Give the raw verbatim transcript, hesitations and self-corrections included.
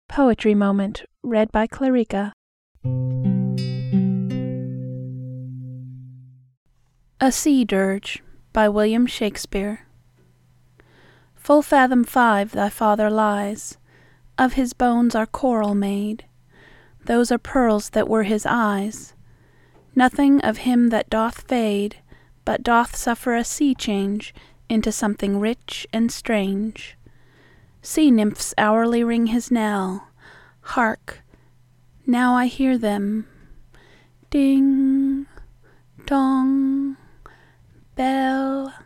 Poetry Moment read by Clarica. A Sea Dirge by William Shakespeare. Full fathom five thy father lies, of his bones are coral made, those are pearls that were his eyes. Nothing of him that doth fade, but doth suffer a sea change into something rich and strange. Sea nymphs hourly ring his knell. Hark! Now I hear them, ding, dong, bell.